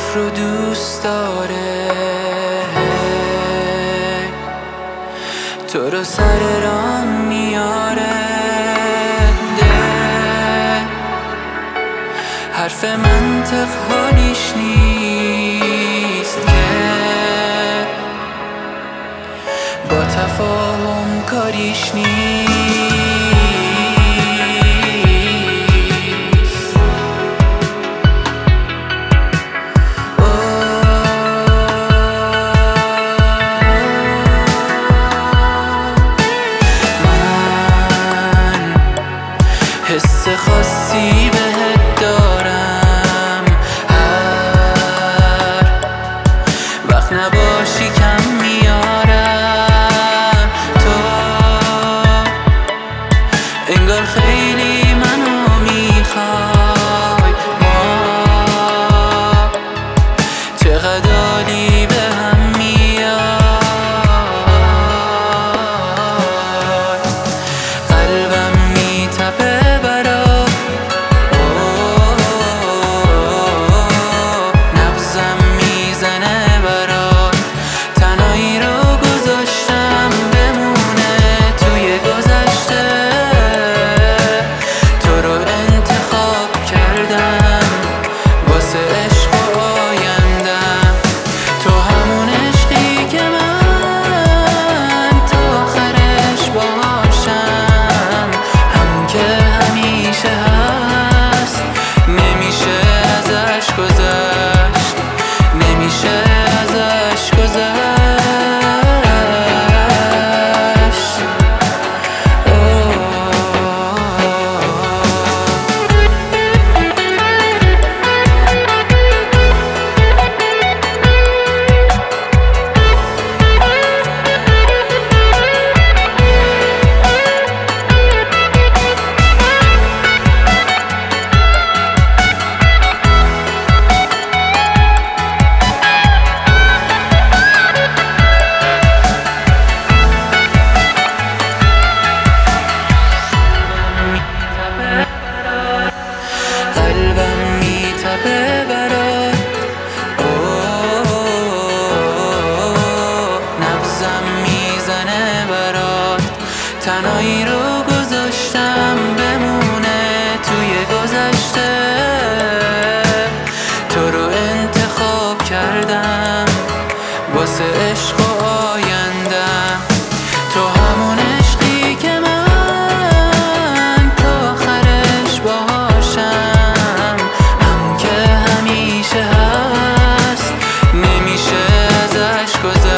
رو دوست داره، تو رو سر راه میاره. حرف منطق حالیش نیست که با تفاهم کاریش نیست. من حس خاصی بهت دارم، هر وقت نباشی کم میارم. تو انگار خیلی منو میخوای، ما چقدر عالی به هم میاد. قلبم میتپه برات، نبضم میزنه برات. تنهایی رو گذاشتم بمونه توی گذشته، تو رو انتخاب کردم واسه عشق و آیندم. تو همون عشقی که من تا آخرش باهاشم، هم که همیشه هست، نمیشه ازش گذشت، نمیشه ازش گذشت. قلبم میتپه برات، نبضم میزنه برات. تنهایی رو گذاشتم بمونه توی گذشته، تو رو انتخاب کردم واسه عشق و آیندم. تو همون عشقی که من تا آخرش باهاشم، هم که همیشه هست، نمیشه ازش گذشت.